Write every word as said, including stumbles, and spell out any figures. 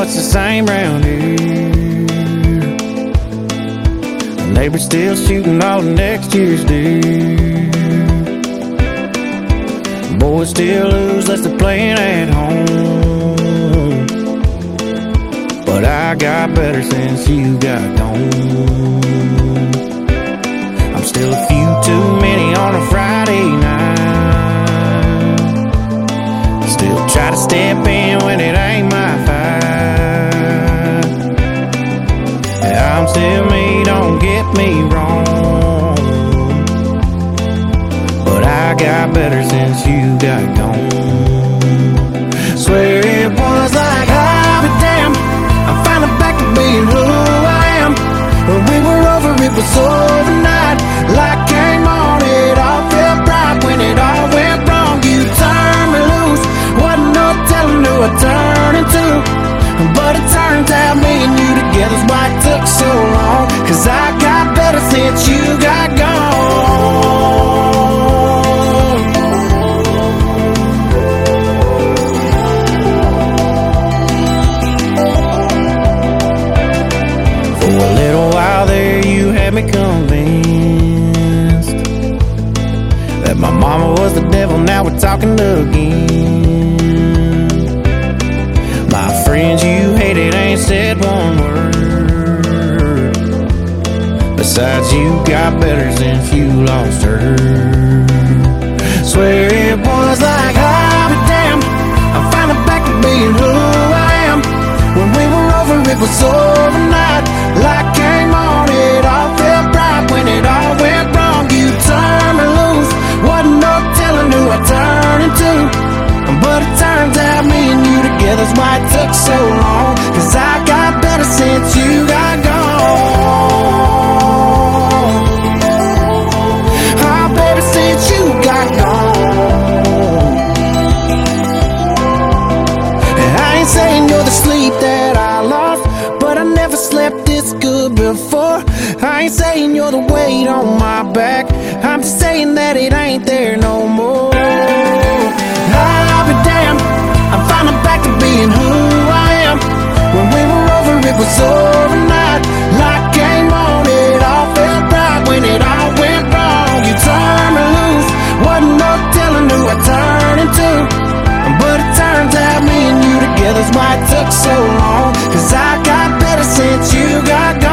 much the same round here. The neighbor's still shooting all the next year's deer. Boys still lose unless they're playing at home. But I got better since you got gone. I'm still a few too many on a Friday night. Still try to step in when it ain't my fight. I'm still me, don't get me wrong, but I got better since you got gone. Swear it was like, I'll be damned, I'm finally back to being who I am. When we were over, it was overnight. Light came on, it all felt bright. When it all went wrong, you turned me loose. Wasn't no telling who I turned into, but it turns out me and you together's why it took so long. Cause I got better since you got gone. For a little while there you had me convinced that my mama was the devil, now we're talking again. My friends you hated ain't said one word. Besides, you got better since you lost her. Swear it was like, I'll be damned, I'm finally back to being who I am. When we were over, it was overnight. Light came on, it all felt bright. When it all went wrong, you turned me loose. Wasn't no telling who I turned into, but it turns out me and you together's why it took so long. Cause I got better since you got gone. Oh baby, since you got gone. And I ain't saying you're the sleep that I lost, but I never slept this good before. I ain't saying you're the weight on my back, I'm just saying that it ain't there no more. I'll be damned, I'm finally back to being who I am. When we were over, it was overnight. Light came on, it all felt bright. When it all went wrong, you turned me loose. Wasn't no telling who I turned into, but it turns out me and you together's why it took so long. Cause I got better since you got gone.